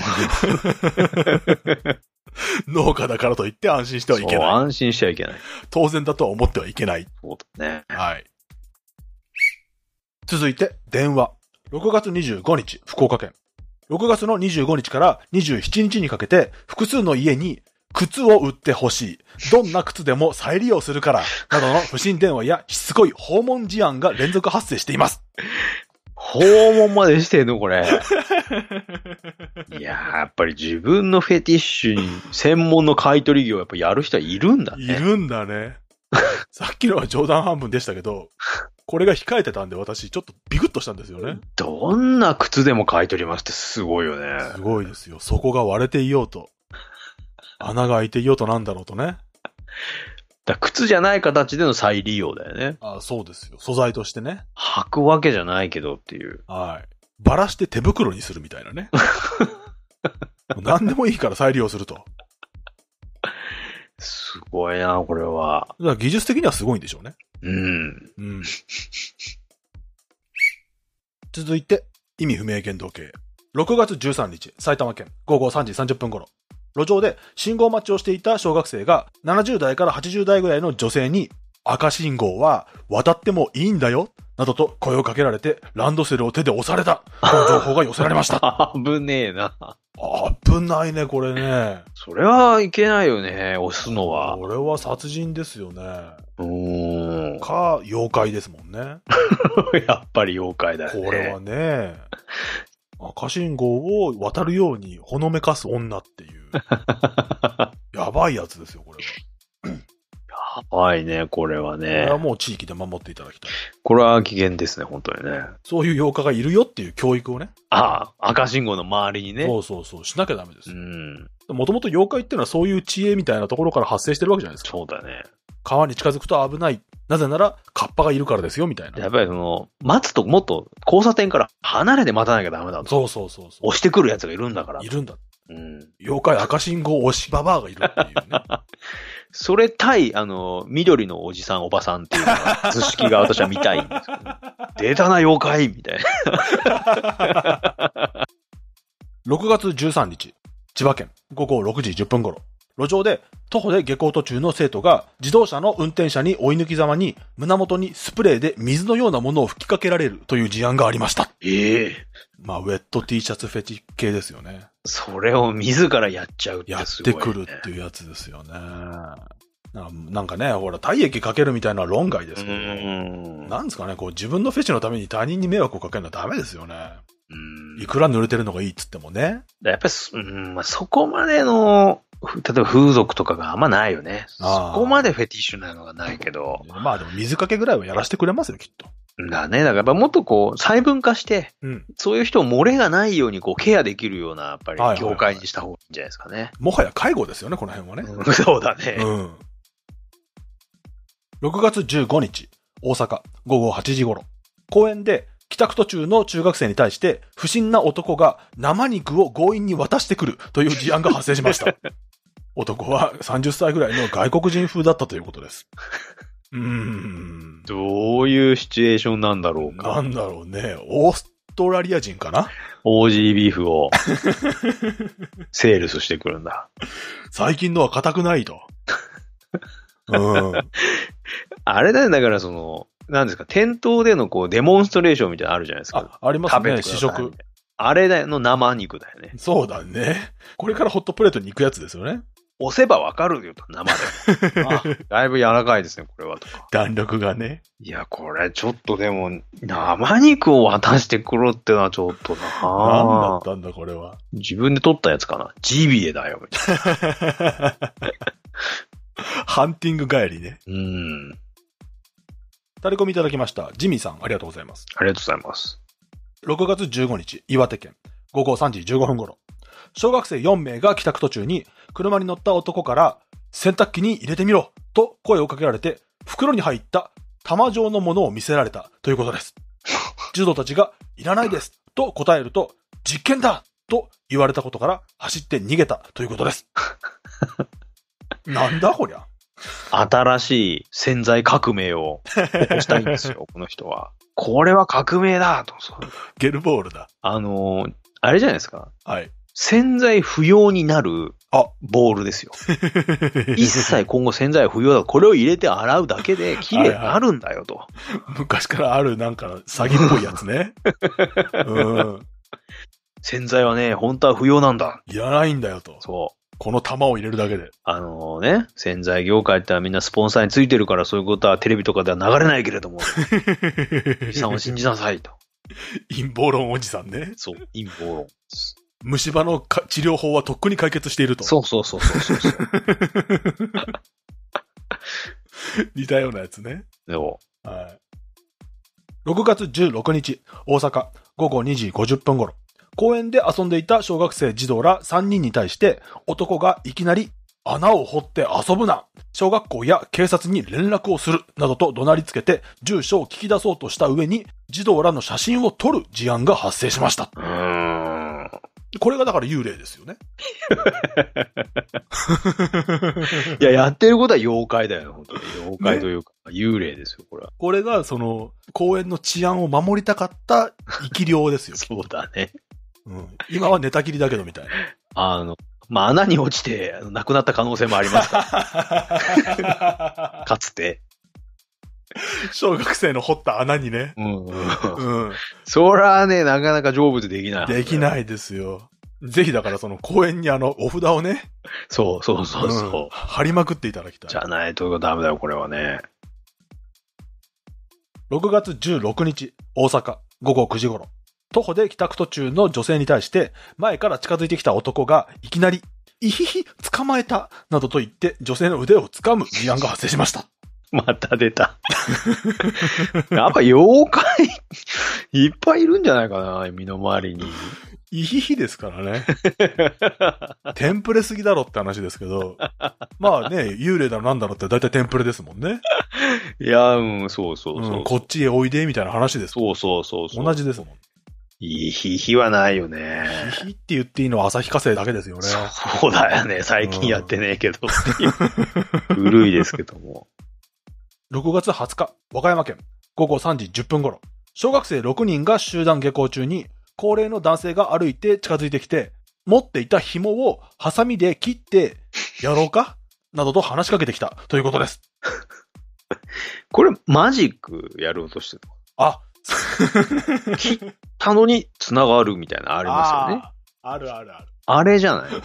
農家だからといって安心してはいけない。 安心しちゃいけない。 当然だとは思ってはいけない。 そうだね。 はい。続いて、電話。6月25日、福岡県。6月の25日から27日にかけて、複数の家に靴を売ってほしい。どんな靴でも再利用するから。などの不審電話やしつこい訪問事案が連続発生しています。 訪問までしてんのこれ。いやー、やっぱり自分のフェティッシュに専門の買い取り業をやっぱやる人はいるんだね。 いるんだね。さっきのは冗談半分でしたけど、これが控えてたんで私ちょっとビクッとしたんですよね。 どんな靴でも買い取りますってすごいよね。 すごいですよ。底が割れていようと、穴が開いていようとなんだろうとね。 だ靴じゃない形での再利用だよね。 あ、そうですよ。素材としてね。 履くわけじゃないけどっていう。 はい。バラして手袋にするみたいなね。何でもいいから再利用すると。 すごいな、これは。 だから技術的にはすごいんでしょうね。 うん。 うん。続いて、意味不明言動系。6月13日、埼玉県午後3時30分頃。路上で信号待ちをしていた小学生が70代から80代ぐらいの女性に赤信号は渡ってもいいんだよなどと声をかけられてランドセルを手で押されたとの情報が寄せられました。 危ねえな。 危ないね、これね。 それはいけないよね、押すのは。 これは殺人ですよね。 妖怪ですもんね。 やっぱり妖怪だよね。 これはね、赤信号を渡るようにほのめかす女っていう。やばいやつですよ、これは。 やばいね、これはね。これはもう地域で守っていただきたい。 これは危険ですね、本当にね。 そういう妖怪がいるよっていう教育をね。 赤信号の周りにね。 そう、しなきゃダメです。もともと妖怪っていうのはそういう知恵みたいなところから発生してるわけじゃないですか。 そうだね。 川に近づくと危ない。なぜなら、カッパがいるからですよ、みたいな。 やっぱり待つともっと交差点から離れて待たなきゃダメだと。 そう。 押してくる奴がいるんだから。 いるんだ。妖怪赤信号押しババアがいるっていうね。 それ対、緑のおじさん、おばさんっていう図式が私は見たいんですけど、ね。出たな、妖怪みたいな。 6月13日、千葉県午後6時10分頃。路上で徒歩で下校途中の生徒が自動車の運転者に追い抜きざまに胸元にスプレーで水のようなものを吹きかけられるという事案がありました。ウェット T シャツフェチ系ですよね。 それを自らやっちゃうってすごい、ね。 やってくるっていうやつですよね。なんかね、ほら、体液かけるみたいな論外ですけど。なんですかね、自分のフェチのために他人に迷惑をかけるのはダメですよね。いくら濡れてるのがいいっつってもね。 やっぱり、そこまでの、例えば風俗とかがあんまないよね。そこまでフェティッシュなのがないけど。 でも水かけぐらいはやらせてくれますよ、きっと。 だね。だからやっぱもっと細分化して、そういう人を漏れがないようにケアできるような、やっぱり業界にした方がいいんじゃないですかね。 もはや介護ですよね、この辺はね。 そうだね。 6月15日、大阪、午後8時頃。公園で、帰宅途中の中学生に対して、不審な男が生肉を強引に渡してくるという事案が発生しました。男は30歳ぐらいの外国人風だったということです。 どういうシチュエーションなんだろうか。 なんだろうね。オーストラリア人かな？ オージービーフをセールスしてくるんだ。 最近のは硬くないと。 あれだよ、だからなんですか、店頭でのデモンストレーションみたいなのあるじゃないですか。 ありますね、試食。 あれの生肉だよね。 そうだね。これからホットプレートに行くやつですよね。 押せばわかるよと、生で。だいぶ柔らかいですね、これはとか。 弾力がね。 いや、これちょっとでも、生肉を渡してくるってのはちょっとな。 何だったんだ、これは。 自分で取ったやつかな。ジビエだよ、みたいな。 ハンティング帰りね。タレコミいただきました。ジミーさん、ありがとうございます。 ありがとうございます。 6月15日、岩手県、午後3時15分頃。小学生4名が帰宅途中に、車に乗った男から、洗濯機に入れてみろと声をかけられて、袋に入った玉状のものを見せられたということです。児童たちが、いらないですと答えると、実験だと言われたことから走って逃げたということです。なんだこりゃ。 新しい洗剤革命を起こしたいんですよ、この人は。これは革命だと。 ゲルボールだ。 あれじゃないですか。 はい。 洗剤不要になるボールですよ。一切今後洗剤は不要だ。これを入れて洗うだけで綺麗になるんだよと。 昔からあるなんか詐欺っぽいやつね。 洗剤はね、本当は不要なんだ。 いらないんだよと。 そう。 この玉を入れるだけで。 洗剤業界ってみんなスポンサーについてるからそういうことはテレビとかでは流れないけれども。おじさんを信じなさいと。 陰謀論おじさんね。 そう、陰謀論。 虫歯の治療法はとっくに解決していると。 そう。 似たようなやつね。 はい。 6月16日、大阪、午後2時50分頃、公園で遊んでいた小学生児童ら3人に対して、男がいきなり、穴を掘って遊ぶな、小学校や警察に連絡をする、などと怒鳴りつけて、住所を聞き出そうとした上に、児童らの写真を撮る事案が発生しました。これがだから幽霊ですよね。 いや、やってることは妖怪だよ、本当に。妖怪というか、ね、幽霊ですよ、これは。 これが、その、公園の治安を守りたかった生き量ですよ。 そうだね。 今は寝たきりだけどみたいな。穴に落ちて亡くなった可能性もありますから。かつて。 小学生の掘った穴にね。 そらね、なかなか成仏できない。 できないですよ。ぜひだからその公園にお札をね。 そう。 貼りまくっていただきたい。 じゃないとダメだよ、これはね。 6月16日、大阪、午後9時頃。徒歩で帰宅途中の女性に対して、前から近づいてきた男がいきなり、いひひ、捕まえた、などと言って女性の腕を掴む事案が発生しました。 また出た。やっぱ妖怪、いっぱいいるんじゃないかな、身の回りに。 いひひですからね。テンプレすぎだろって話ですけど。まあね、幽霊だろなんだろって大体テンプレですもんね。 いや、そう。 こっちへおいでみたいな話です。 そう。 同じですもん。 いひひはないよね。 いひひって言っていいのは旭化成だけですよね。 そうだよね。最近やってねえけど。古いですけども。 6月20日、和歌山県、午後3時10分頃、小学生6人が集団下校中に、高齢の男性が歩いて近づいてきて、持っていた紐をハサミで切って、やろうかなどと話しかけてきたということです。 これ、マジックやろうとしてるの？切ったのに繋がるみたいなのありますよね。 ある。 あれじゃない？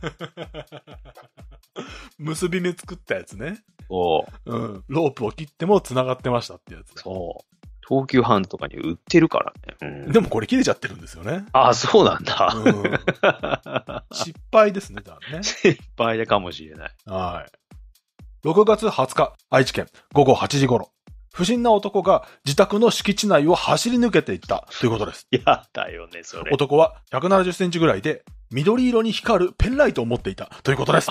結び目作ったやつね。 ロープを切っても繋がってましたってやつ。 そう。東急ハンとかに売ってるからね。 でもこれ切れちゃってるんですよね。 そうなんだ。 失敗ですね、だね。 失敗かもしれない。 はい。6月20日、愛知県、午後8時頃。不審な男が自宅の敷地内を走り抜けていったということです。 やだよね、それ。 男は170センチぐらいで、緑色に光るペンライトを持っていたということです。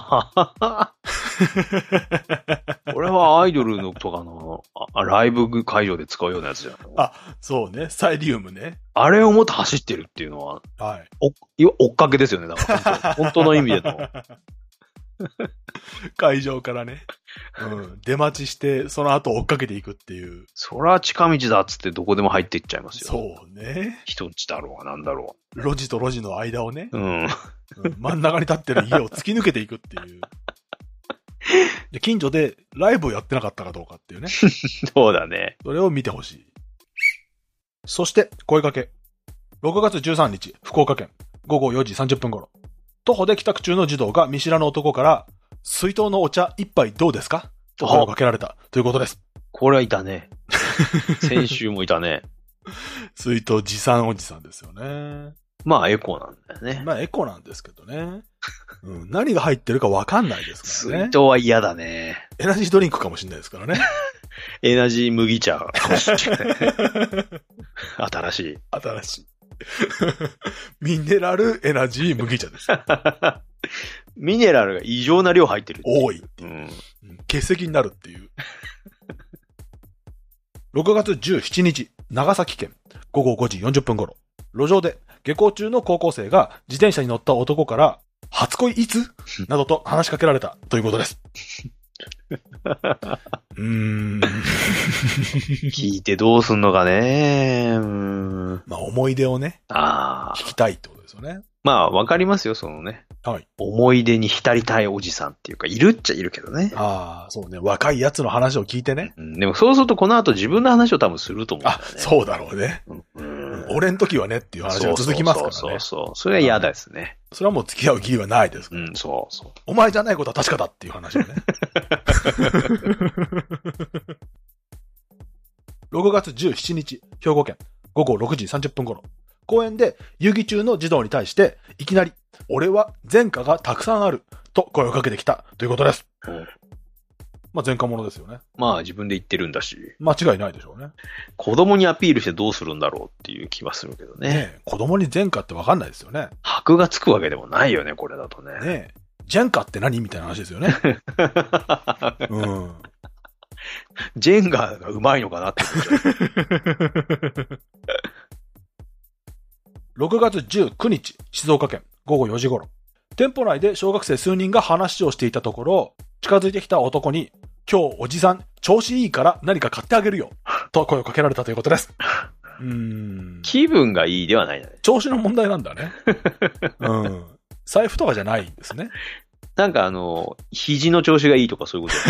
これはアイドルのとかのライブ会場で使うようなやつじゃん。 そうね。サイリウムね。 あれを持って走ってるっていうのは、追っかけですよね。だから本当の意味での。 会場からね。出待ちして、その後追っかけていくっていう。 そら近道だっつってどこでも入っていっちゃいますよ。 そうね。 人んちだろうがなんだろう。路地と路地の間をね。真ん中に立ってる家を突き抜けていくっていう。で、近所でライブをやってなかったかどうかっていうね。 そうだね。 それを見てほしい。そして、声かけ。6月13日、福岡県、午後4時30分頃。徒歩で帰宅中の児童が見知らぬ男から、水筒のお茶一杯どうですかと声をかけられたということです。 これはいたね。先週もいたね。 水筒持参おじさんですよね。 まあエコなんだよね。 まあエコなんですけどね。何が入ってるか分かんないですからね。 水筒は嫌だね。 エナジードリンクかもしれないですからね。 エナジー麦茶かもしれない。新しい。 ミネラルエナジー麦茶です。 ミネラルが異常な量入ってる。 多いっていう。欠席になるっていう。6月17日、長崎県、午後5時40分頃、路上で下校中の高校生が自転車に乗った男から、初恋いつなどと話しかけられたということです。 聞いてどうすんのかね。 まあ思い出をね、聞きたいってことですよね。 まあわかりますよ、そのね。 はい。 思い出に浸りたいおじさんっていうか、いるっちゃいるけどね。 そうね。若いやつの話を聞いてね。 でもそうするとこの後自分の話を多分すると思うんだよね。 そうだろうね。俺の時はねっていう話が続きますからね。 そう。それは嫌ですね。 それはもう付き合う義理はないですから。 そう。 お前じゃないことは確かだっていう話をね。6月17日、兵庫県、 午後6時30分頃、公園で遊戯中の児童に対して、いきなり、俺は前科がたくさんある、と声をかけてきたということです。まあ前科者ですよね。 まあ自分で言ってるんだし。 間違いないでしょうね。 子供にアピールしてどうするんだろうっていう気はするけどね。 ねえ、子供に前科ってわかんないですよね。 箔がつくわけでもないよね、これだとね。 ねえ、前科って何みたいな話ですよね。うん。 ジェンガが上手いのかなって 6月19日、静岡県午後4時頃。店舗内で小学生数人が話をしていたところ、近づいてきた男に、今日おじさん調子いいから何か買ってあげるよ、と声をかけられたということです。 気分がいいではないんだね。 調子の問題なんだね。うん。財布とかじゃないんですね。 なんか肘の調子がいいとかそういうこと。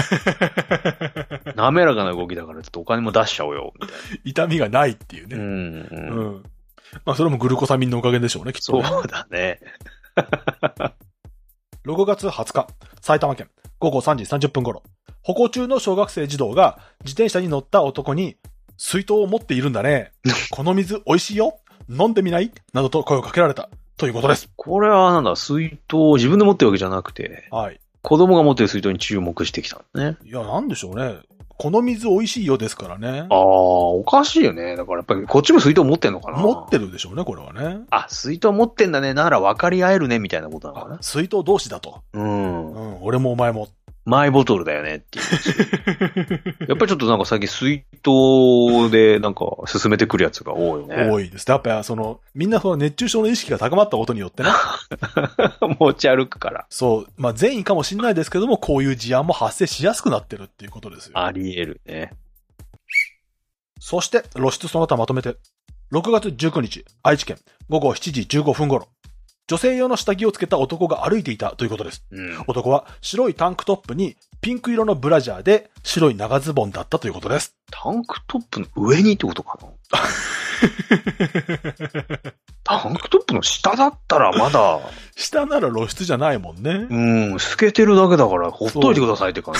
滑らかな動きだからちょっとお金も出しちゃおうよ、みたいな。 痛みがないっていうね。まあそれもグルコサミンのおかげでしょうね、きっとね。 そうだね。 6月20日、埼玉県午後3時30分頃、歩行中の小学生児童が自転車に乗った男に、水筒を持っているんだね。この水美味しいよ。飲んでみない？などと声をかけられたということです。 これはなんだ、水筒を自分で持ってるわけじゃなくて、はい。子供が持ってる水筒に注目してきたんね。 いや、なんでしょうね。この水美味しいよですからね。 ああ、おかしいよね。だからやっぱりこっちも水筒持ってんのかな。 持ってるでしょうね、これはね。 あ、水筒持ってんだね。なら分かり合えるね、みたいなことなのかな。 水筒同士だと。俺もお前も。 マイボトルだよねっていう。やっぱりちょっとなんか最近水筒でなんか進めてくるやつが多いよね。 多いです。やっぱりみんなその熱中症の意識が高まったことによってね。 持ち歩くから。 そう。まあ善意かもしれないですけども、こういう事案も発生しやすくなってるっていうことですよ。 あり得るね。 そして露出その他まとめて、6月19日、愛知県午後7時15分頃。女性用の下着をつけた男が歩いていたということです。男は白いタンクトップにピンク色のブラジャーで白い長ズボンだったということです。 タンクトップの上にってことかな。タンクトップの下だったらまだ。 下なら露出じゃないもんね。 透けてるだけだからほっといてくださいって感じ。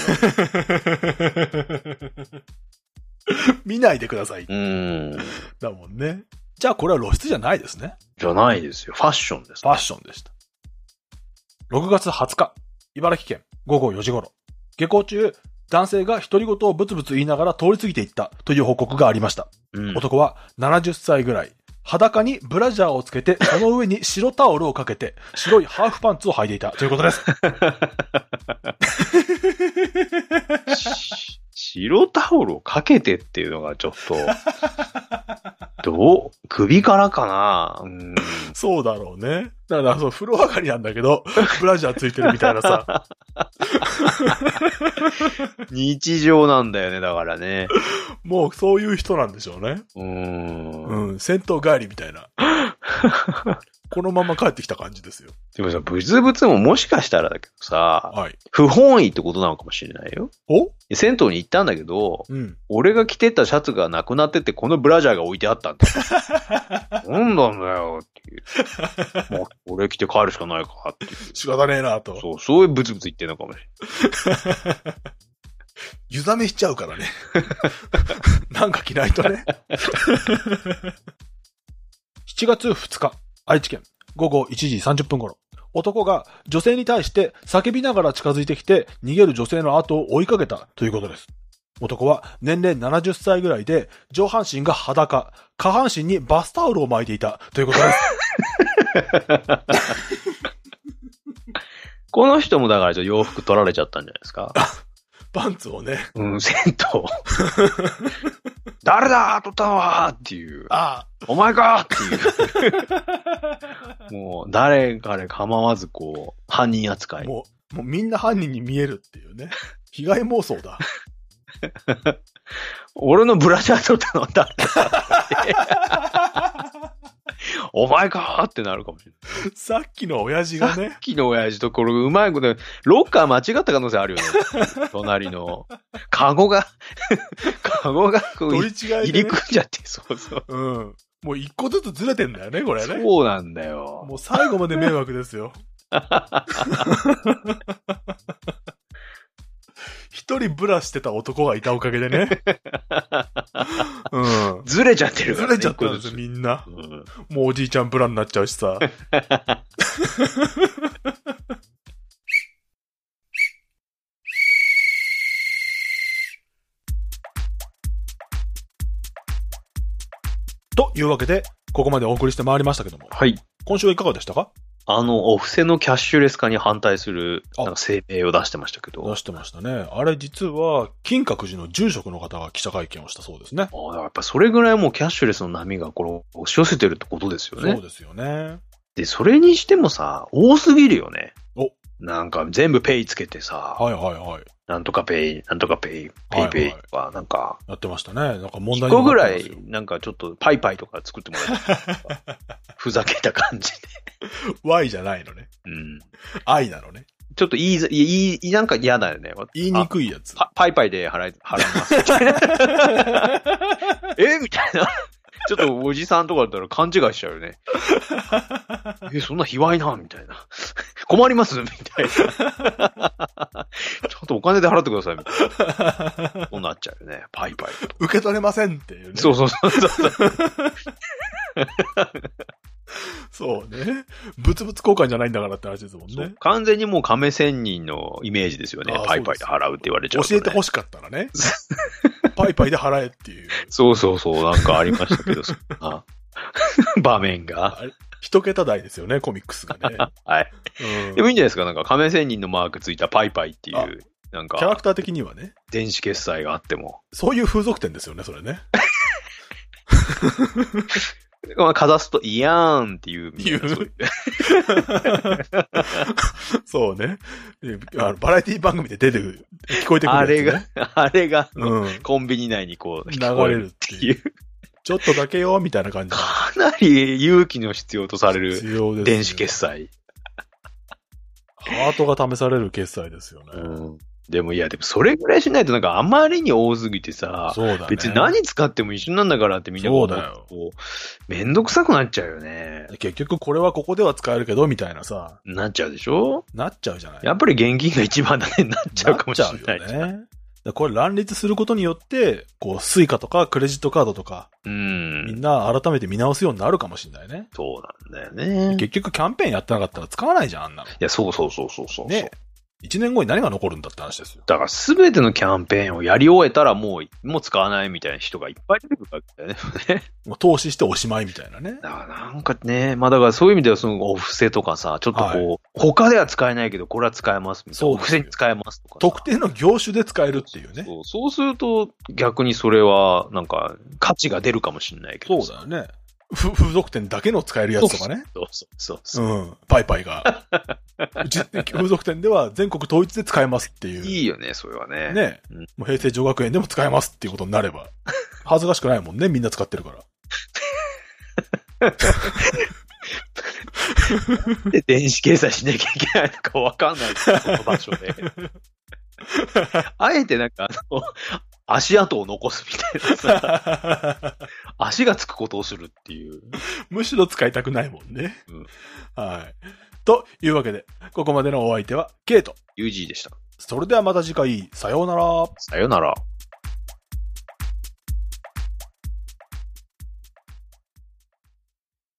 見ないでください。だもんね。じゃあこれは露出じゃないですね。 じゃないですよ。ファッションです、 ね。ファッションでした。6月20日、茨城県午後4時頃。下校中、男性が独り言をブツブツ言いながら通り過ぎていったという報告がありました。男は70歳ぐらい。裸にブラジャーをつけて、その上に白タオルをかけて、白いハーフパンツを履いていたということです。 白タオルをかけてっていうのがちょっと、首からかな、 そうだろうね。だから風呂上がりなんだけど、ブラジャーついてるみたいなさ。 日常なんだよね、だからね。 もうそういう人なんでしょうね。戦闘帰りみたいな。このまま帰ってきた感じですよ。 でもさ、ブツブツももしかしたらだけどさ、不本意ってことなのかもしれないよ。銭湯に行ったんだけど、俺が着てたシャツがなくなってて、このブラジャーが置いてあったんだよ。なんなんだよっていう。もう俺着て帰るしかないかっていう。 仕方ねえなと。 そういうブツブツ言ってんのかもしれない。 湯冷めしちゃうからね。なんか着ないとね。7月2日。愛知県午後1時30分頃、男が女性に対して叫びながら近づいてきて逃げる女性の後を追いかけたということです。男は年齢70歳ぐらいで上半身が裸、下半身にバスタオルを巻いていたということです。 この人もだから洋服取られちゃったんじゃないですか。 パンツをね。 銭湯。誰だ取ったのはっていう。お前かっていう。もう、誰彼構わず犯人扱い。 もうみんな犯人に見えるっていうね。被害妄想だ。 俺のブラジャー取ったのは誰だお前かってなるかもしれない。 さっきの親父がね。 さっきの親父とこれうまいこと、ロッカー間違った可能性あるよね。隣の。カゴが取り違いで、ね、 入り組んじゃって、そう。 もう一個ずつずれてんだよね、これね。 そうなんだよ。 もう最後まで迷惑ですよ。一一人ブラしてた男がいたおかげでね。 うん。ずれちゃってるからね。 ずれちゃったんですよ、みんな。もうおじいちゃんブラになっちゃうしさ。というわけで、ここまでお送りしてまいりましたけども。 はい。 今週はいかがでしたか？ お布施のキャッシュレス化に反対する、声明を出してましたけど。 出してましたね。あれ実は、金閣寺の住職の方が記者会見をしたそうですね。 やっぱそれぐらいもうキャッシュレスの波がこれ押し寄せてるってことですよね。 そうですよね。 で、それにしてもさ、多すぎるよね。なんか全部ペイつけてさ。 はいはいはい。 なんとかペイ、なんとかペイ、ペイペイとか、なんか。 やってましたね。なんか問題 1個ぐらい、なんかちょっとパイパイとか作ってもらえた。ふざけた感じで。 Y じゃないのね。 うん。 I なのね。 ちょっとなんか嫌だよね。 言いにくいやつ。 パイパイで払いますみたいな。みたいな。ちょっとおじさんとかだったら勘違いしちゃうよね。そんな卑猥なみたいな。困りますみたいな。ちょっとお金で払ってくださいみたいな。そうなっちゃうよね。パイパイ。 受け取れませんっていうね。 そう。 そうね。物々交換じゃないんだからって話ですもんね。 完全にもう亀仙人のイメージですよね。パイパイで払うって言われちゃう、ね。 教えて欲しかったらね。パイパイで払えっていう。 そう。なんかありましたけど、そんな場面が。 一桁台ですよね、コミックスがね。 はい。でもいいんじゃないですか。なんか亀仙人のマークついたパイパイっていう、なんか。 キャラクター的にはね。 電子決済があっても。 そういう風俗店ですよね、それね。 かざすと、イヤーンっていう。 そうね。バラエティ番組で出てくる、聞こえてくるやつ、ね。 あれが、コンビニ内にこう、 流れるっていう。ちょっとだけよ、みたいな感じ。 かなり勇気の必要とされる電子決済。 ハートが試される決済ですよね。 でもそれぐらいしないとなんかあまりに多すぎてさ、 そうだね、 別に何使っても一緒なんだからってみんなこうめんどくさくなっちゃうよね。 結局これはここでは使えるけどみたいなさ。 なっちゃうでしょ？ なっちゃうじゃない。 やっぱり現金が一番だね、なっちゃうかもしれない。 なっちゃうよね。これ乱立することによって、こう、スイカとかクレジットカードとか、みんな改めて見直すようになるかもしれないね。 そうなんだよね。 結局キャンペーンやってなかったら使わないじゃん、あんなの。 いや、そう。ね。 1年後に何が残るんだって話ですよ。 だから全てのキャンペーンをやり終えたらもう使わないみたいな人がいっぱい出てくるわけだよね。 もう投資しておしまいみたいなね。 だからなんかね、だからそういう意味ではそのお布施とかさ、ちょっとこう、他では使えないけどこれは使えますみたいな。お布施に使えますとか。 特定の業種で使えるっていうね。 そうすると逆にそれはなんか価値が出るかもしれないけど。 そうだよね。風俗店だけの使えるやつとかね。 そう。 パイパイが。風俗店では全国統一で使えますっていう。 いいよね、それはね。 ね。もう平成女学園でも使えますっていうことになれば。恥ずかしくないもんね、みんな使ってるから。 で、電子決済しなきゃいけないのかわかんないこの場所で。あえてなんか足跡を残すみたいなさ。足がつくことをするっていう。 むしろ使いたくないもんね。はい。というわけで、ここまでのお相手は、ケイト。 ユージーでした。 それではまた次回、さようなら。 さようなら。